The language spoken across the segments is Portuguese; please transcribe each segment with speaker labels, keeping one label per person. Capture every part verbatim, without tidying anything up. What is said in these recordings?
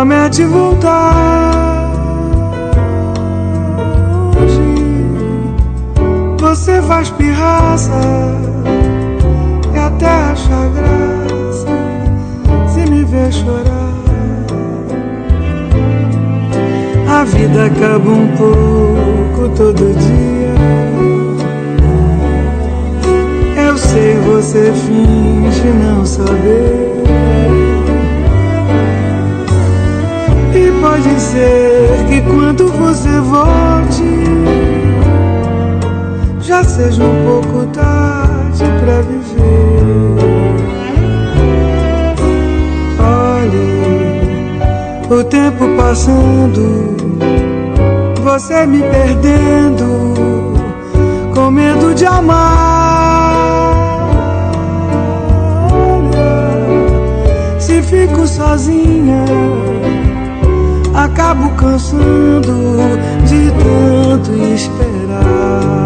Speaker 1: promete voltar. Hoje você faz pirraça e até acha graça se me ver chorar. A vida acaba um pouco todo dia. Eu sei, você finge não saber. E pode ser que quando você volte já seja um pouco tarde pra viver. Olhe o tempo passando, você me perdendo, com medo de amar. Olha, se fico sozinha, acabo cansando de tanto esperar.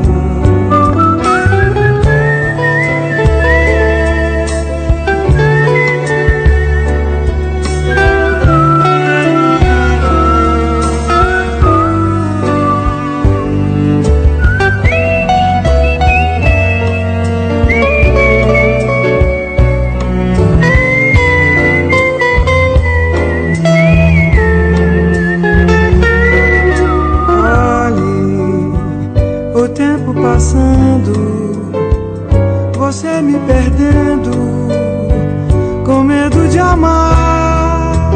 Speaker 1: Passando, você me perdendo, com medo de amar.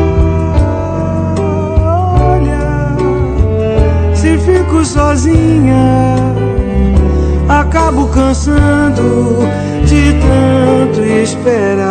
Speaker 1: Olha, se fico sozinha, acabo cansando de tanto esperar.